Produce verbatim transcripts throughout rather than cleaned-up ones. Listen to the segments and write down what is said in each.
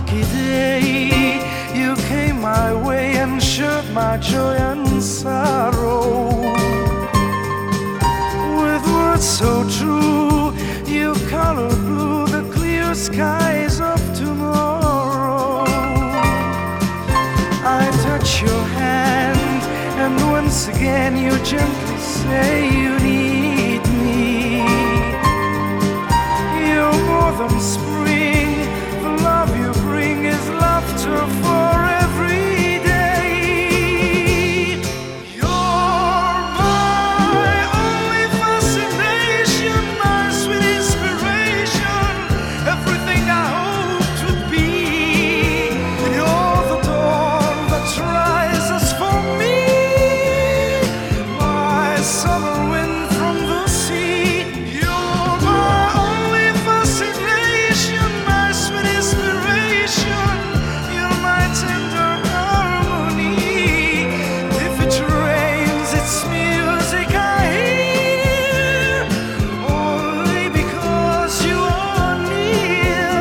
lucky day. You came my way and shared my joy and sorrow. With words so true, you colored blue the clear skies of tomorrow. I touch your hand, and once again you gently say you need me. You're more than spring, the love you bring is laughter for every day. You're my only fascination, my sweet inspiration, everything I hoped would be. You're the dawn that rises for me, my summer wind from the sea. You're my only fascination, my sweet inspiration, you're my tender harmony. If it rains, it's music I hear, only because you are near.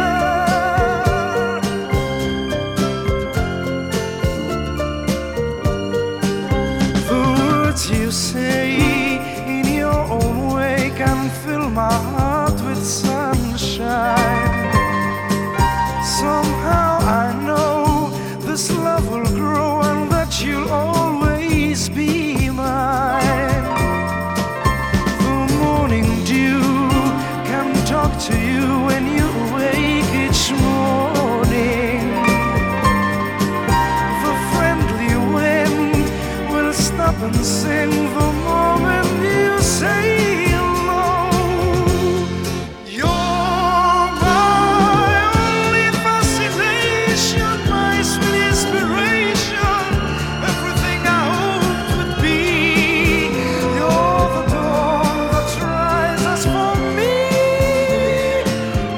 The words you say in your own way can fill my heart with sunshine. Somehow I know this love will grow and that you'll always be mine. The morning dew can talk to you when you wake each morning. The friendly wind will stop and sing the moment you say hello. You're my only fascination, my sweet inspiration, everything I hoped would be. You're the dawn that rises for me,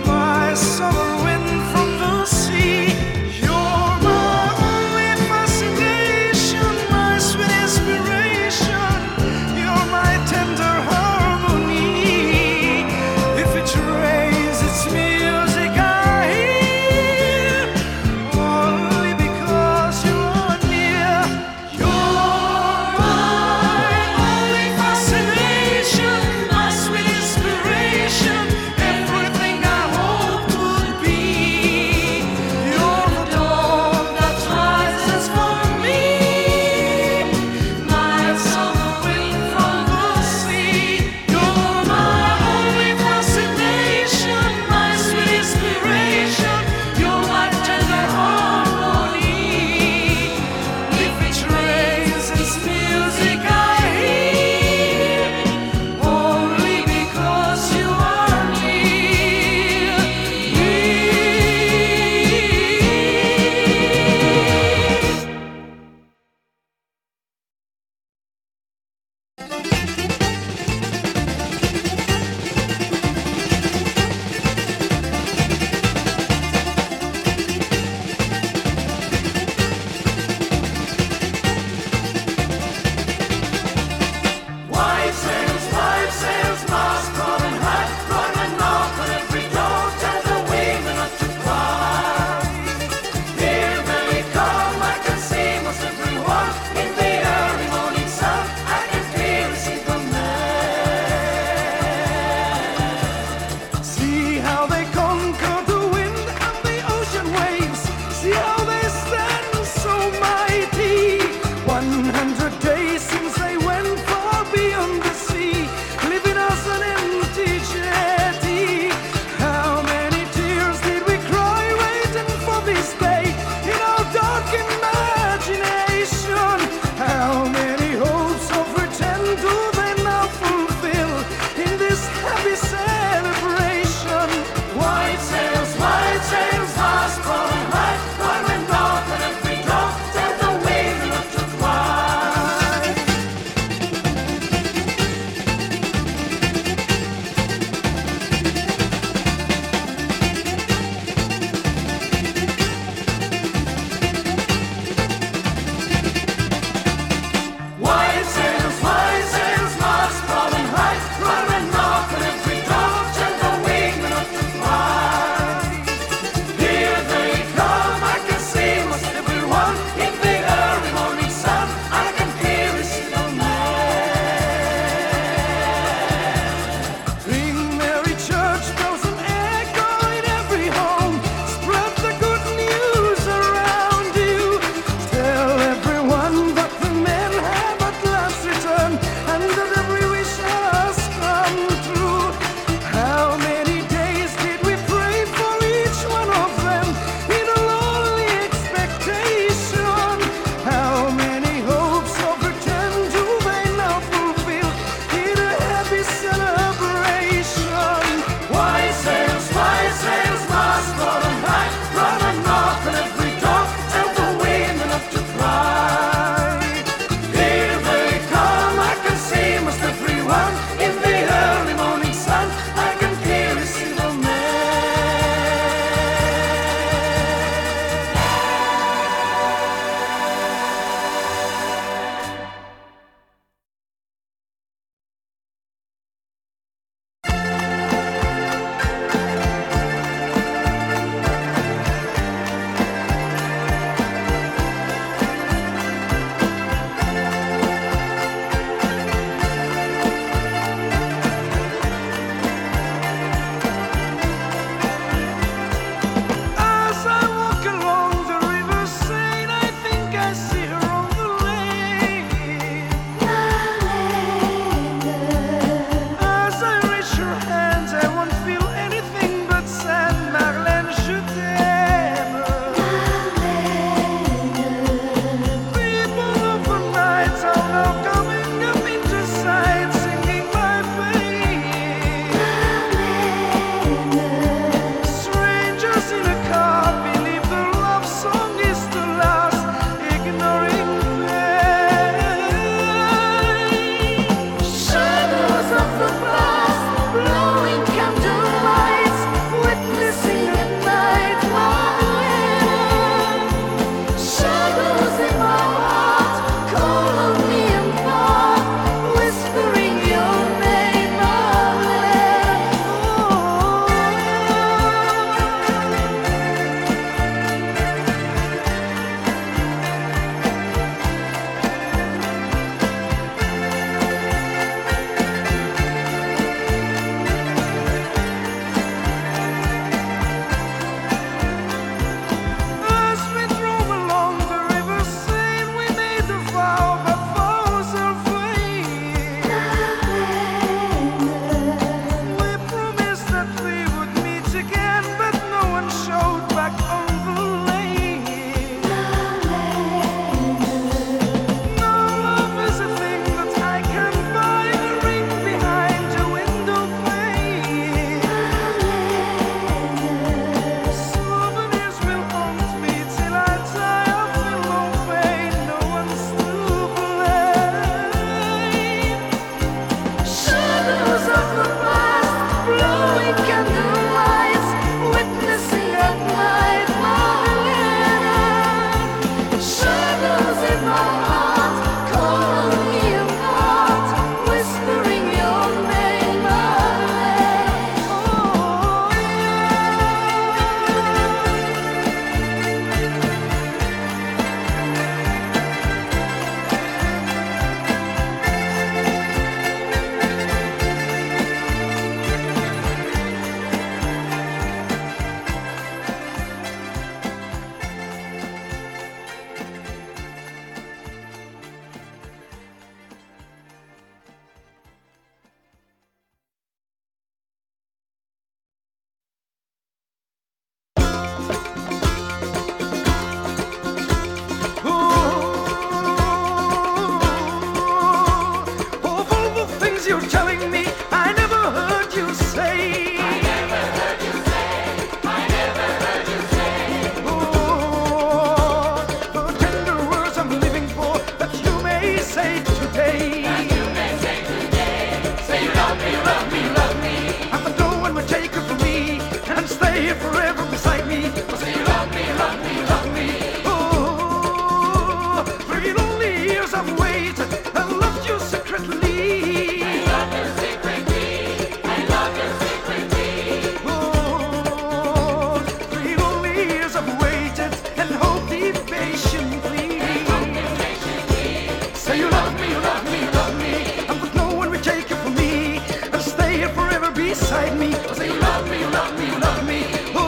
beside me. Say you love me, you love me, you love me. Oh.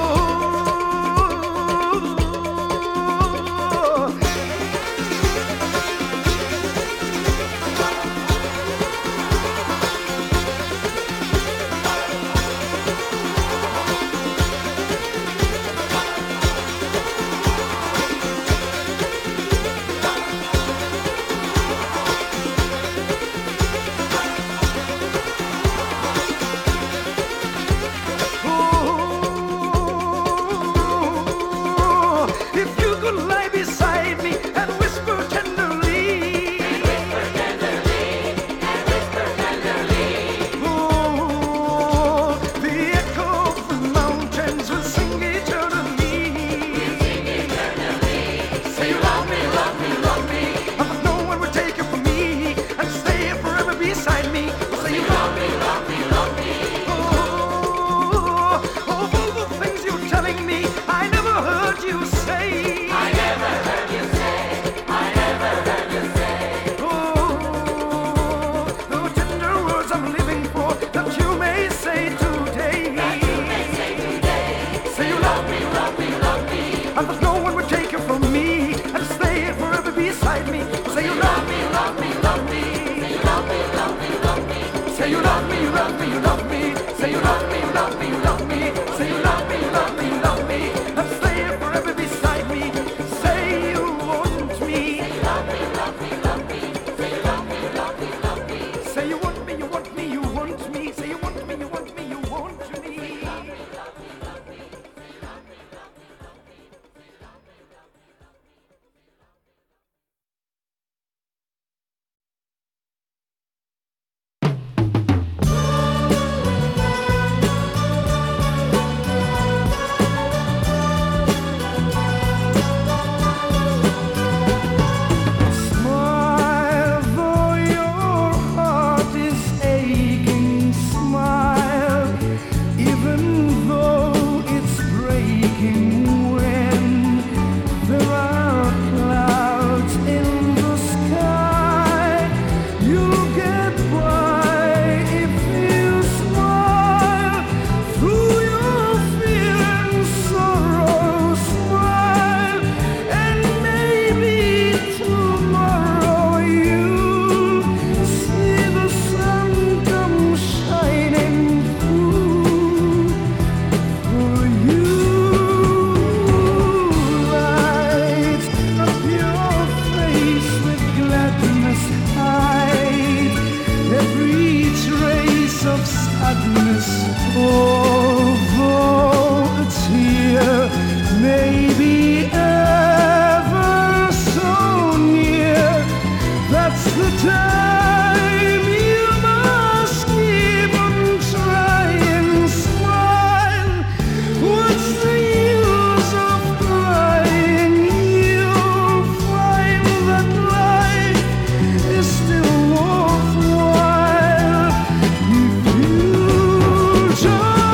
Joy.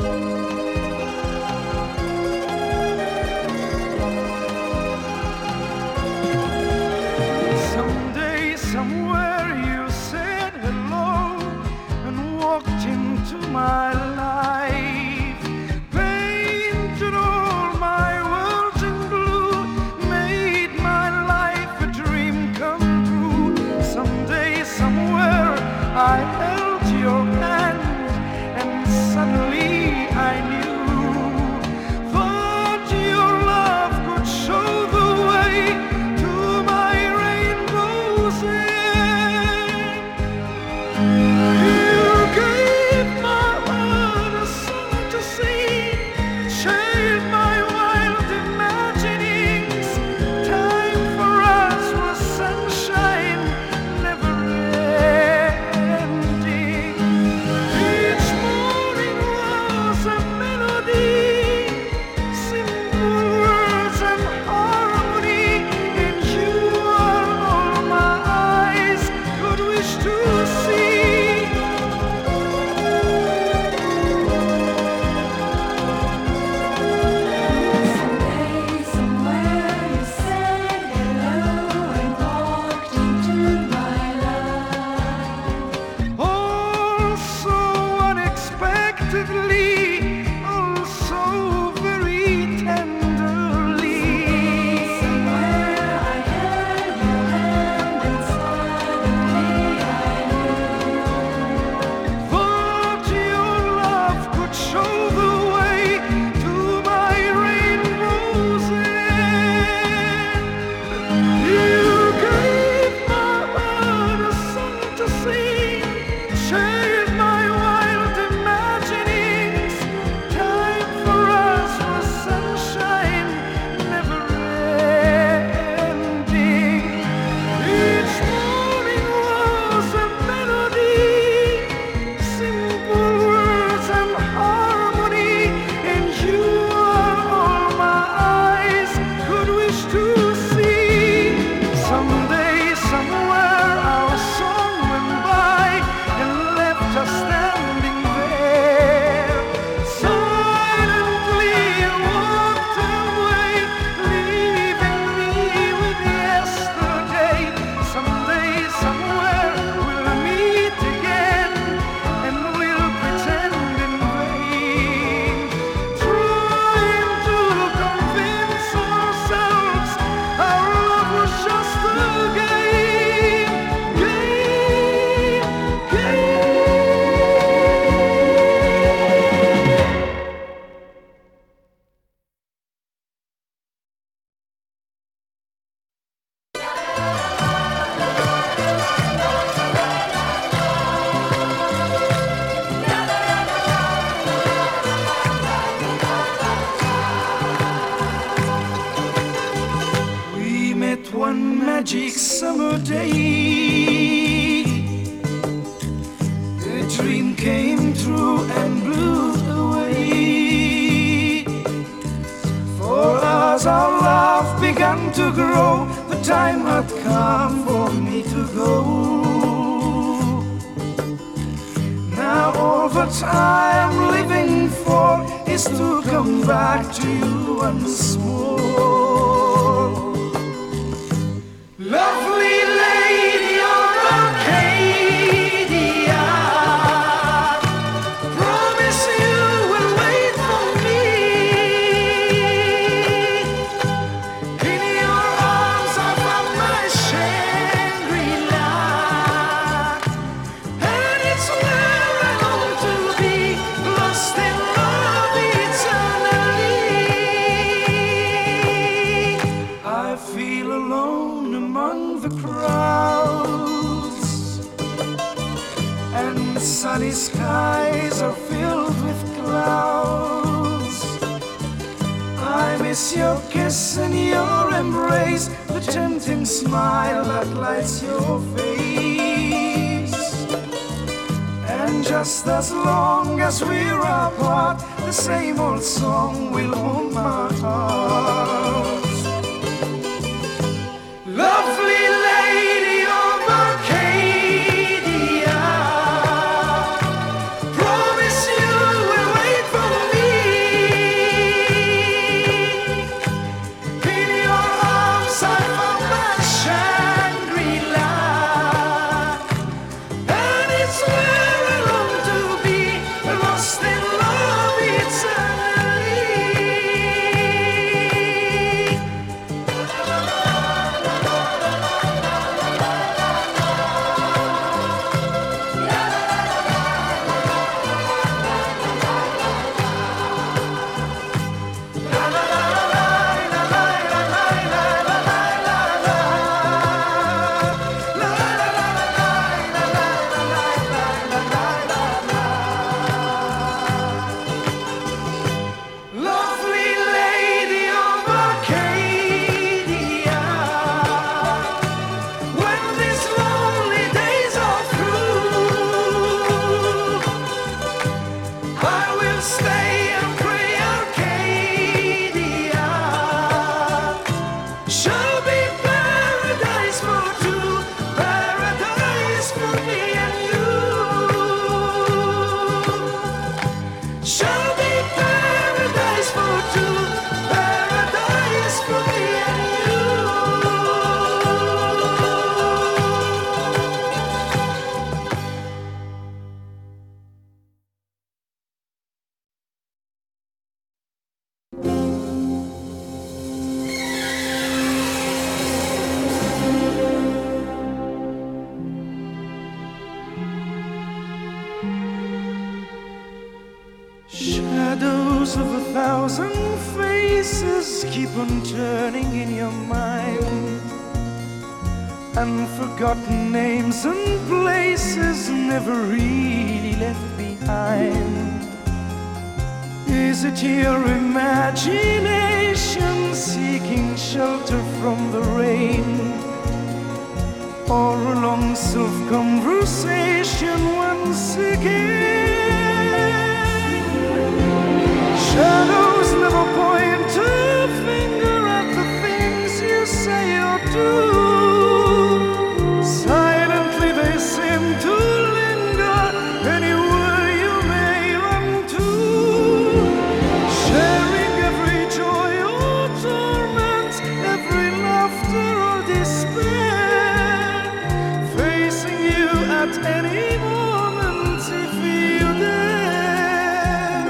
Someday, somewhere you said hello and walked into my life, painted all my worlds in blue, made my life a dream come true. Someday, somewhere I held your hand and suddenly I knew that your love could show the way to my rainbow's end. You gave my heart a song to sing, shared my wild imaginings. Time for us was sunshine, never ending. Each morning was a melody, simple words and harmony. And you are all my eyes could wish to see. Someday, somewhere you said hello and walked into my life. All so unexpectedly, all so very tenderly. Somewhere I held your hand and suddenly I knew Thought your love could show the way to my rainbow's end. You gave my heart a song to sing, shared my wild imaginings. Time for us was sunshine, never ending. Each morning was a melody, simple words and harmony. And you are all my eyes could wish to see. Someday, somewhere, our song went by and left us standing there. Silently you walked away, leaving me with yesterday. Someday, somewhere, we'll meet again, and we'll pretend in vain, trying to convince ourselves our love was just a game, game, game. We met one magic summer day. A dream came true and blew away. For us, our love began to grow. The time had come for me to go. Now all that I am living for is to come back to you once more. Lovely lady of Arcadia, promise you will wait for me. In your arms I found my Shangri-La, and it's where I long to be, lost in love eternally. I feel alone among the crowds, and sunny skies are filled with clouds. I miss your kiss and your embrace, the tempting smile that lights your face. And just as long as we're apart, the same old song will haunt my heart. Lovely lady of Arcadia, promise you will wait for stay and pray Arcadia shall be paradise for two, paradise for me and you. Shall be paradise for two, paradise for me and you. Shadows of a thousand faces keep on turning in your mind, and forgotten names and places never really left behind. Is it your imagination seeking shelter from the rain, or a long self-conversation once again? Shadows never point a finger at the things you say or do. Silently they seem to linger anywhere you may run to, sharing every joy or torment, every laughter or despair, facing you at any moment if you dare.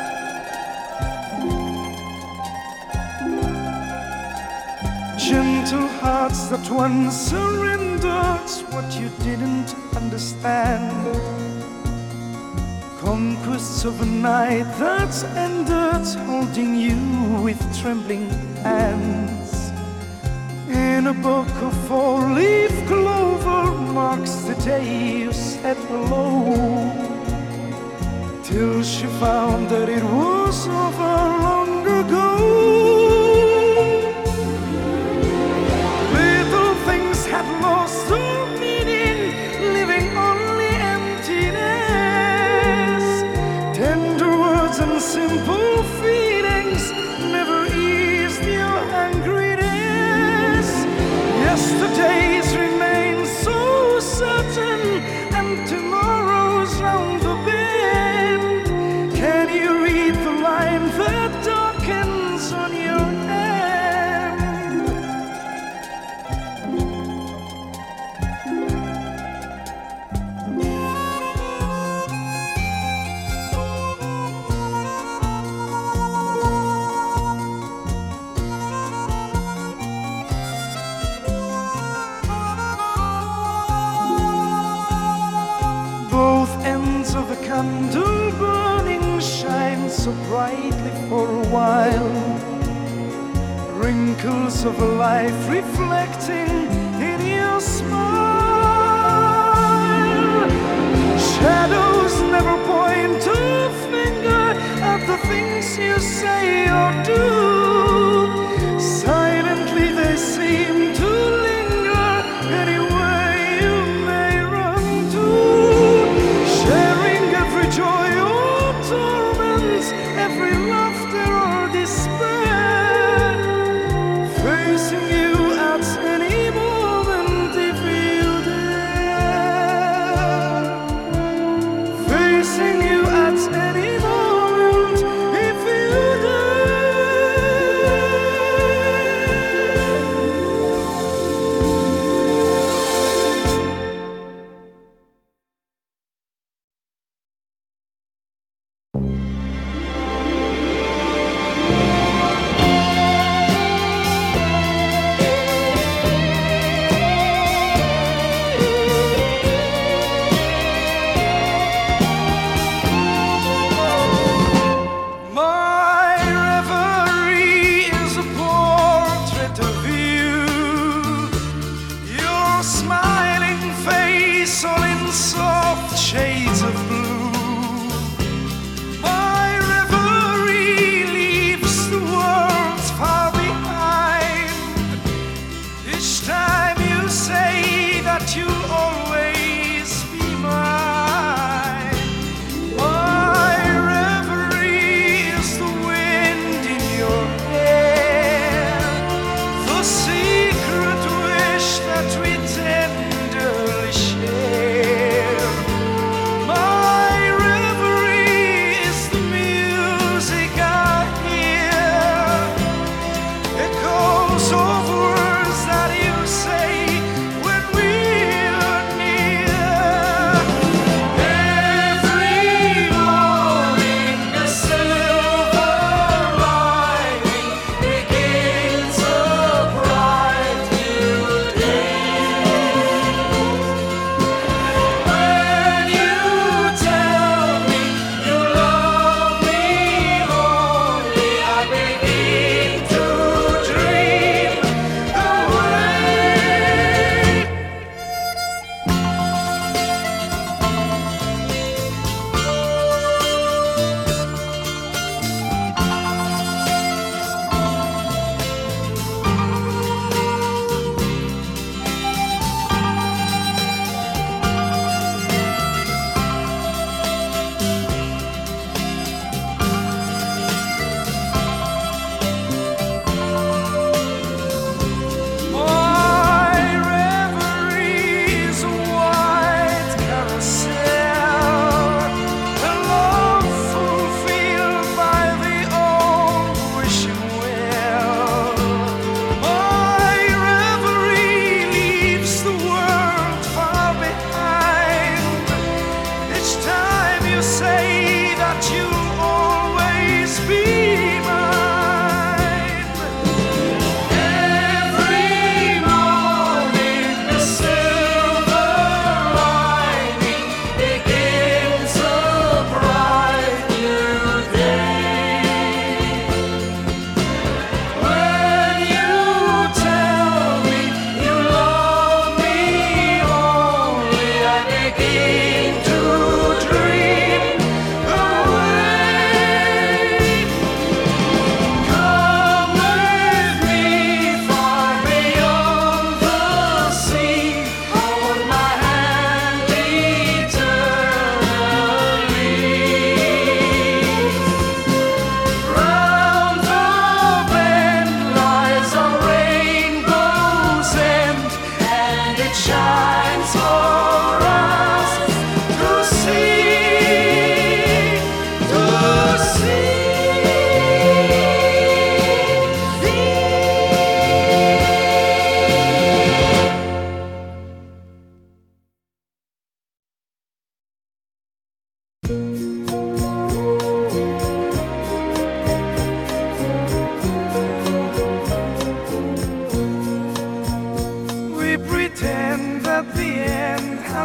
Gentle hearts that once surrendered what you didn't understand, conquests of a night that's ended, holding you with trembling hands. In a book of four-leaf clover marks the day you said hello, till she found that it was over long ago. Little things had lost their meaning, living only emptiness. Tender words and simple feelings never eased your angriness. Yesterdays remain so certain, and tomorrow's round the bend. Can you read the line that darkens on your hand? Both ends of the candle burning shine so brightly for a while, wrinkles of a life reflecting in your smile. Shadows never point a finger at the things you say or do. Silently they seem to linger anywhere you may run to, sharing every joy or torment, every laughter or despair, facing you at any moment if you dare, facing you at any moment if you dare.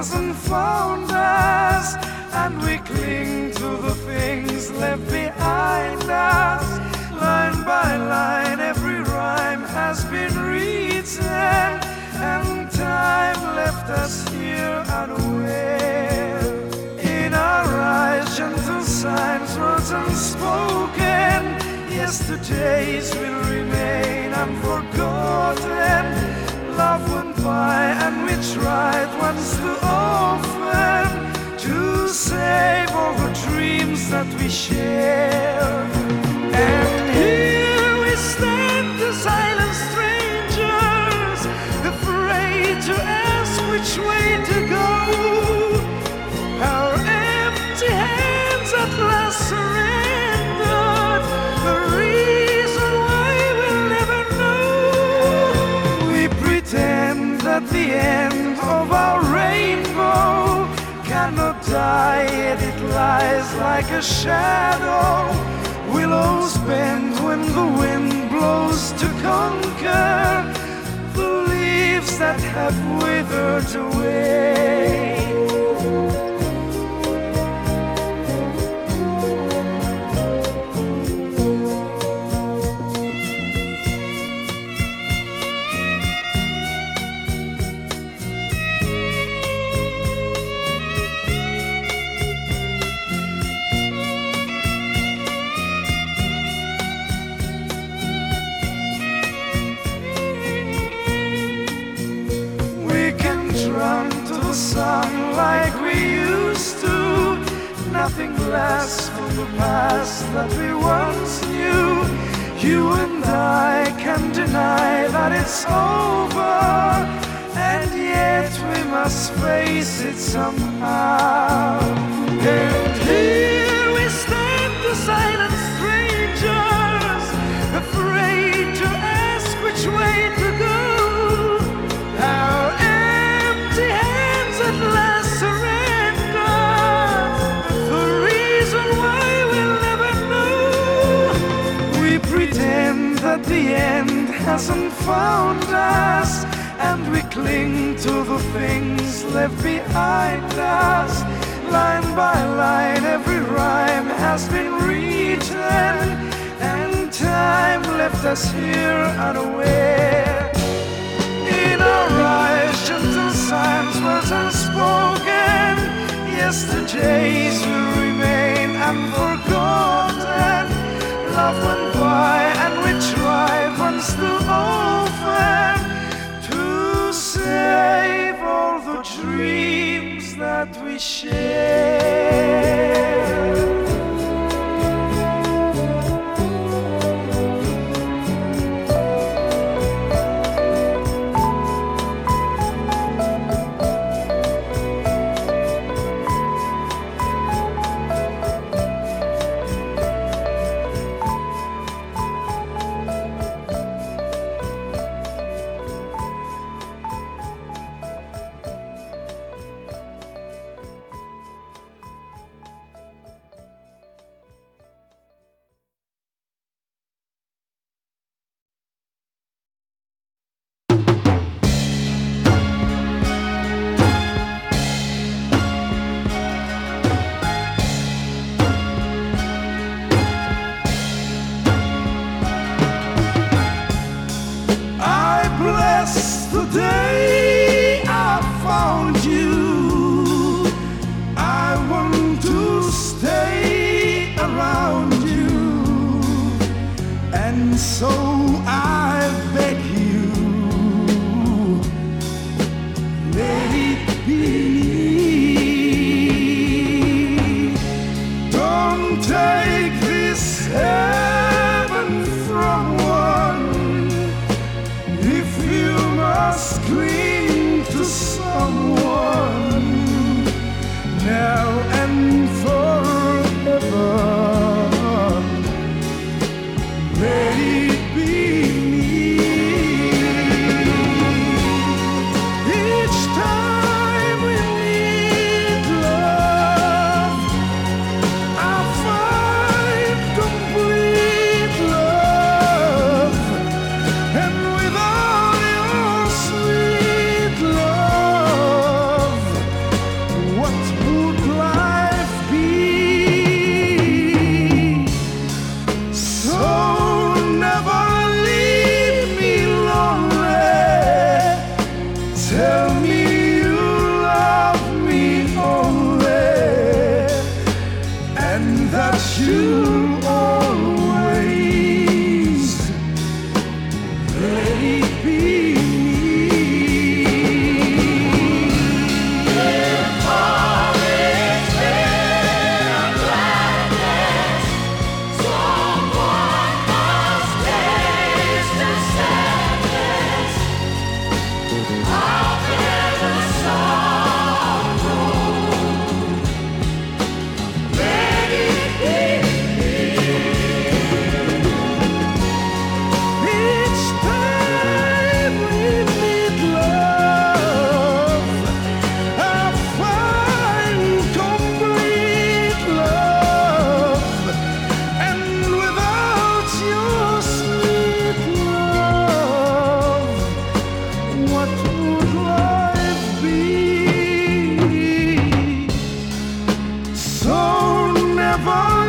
hasn't found us, and we cling to the things left behind us. Line by line, every rhyme has been written, and time left us here unaware. In our eyes, gentle signs, words unspoken. Yesterdays will remain unforgotten. Love went by and we tried once too often to save all the dreams that we shared. And here we stand, the silent strangers, afraid to ask which way to go. Our empty hands at last surrendered, the reason why we'll never know. We pretend that the end of our rainbow cannot die, yet it lies like a shadow. Willows bend when the wind blows to conquer the leaves that have withered away. Run to the sun like we used to. Nothing lasts from the past that we once knew. You and I can't deny that it's over, and yet we must face it somehow. And here we stand, the silent strangers, afraid to ask which way to go. Our empty hands at last surrender, the reason why we'll never know. We pretend that the end hasn't found us, and we cling to the things left behind us. Line by line, every rhyme has been written, and time left us here unaware. In our eyes, gentle signs, words unspoken. Yesterdays will remain unforgotten. Love went by and we tried once too often to save all the dreams that we shared. The day I found you, I want to stay around you, and so I beg you, let it be. Don't take this heaven from one. If you must cling to someone now and forever, let it be. you'll always let it be me. Each time we meet, love, I find complete love, and without your sweet love, what would life be? So never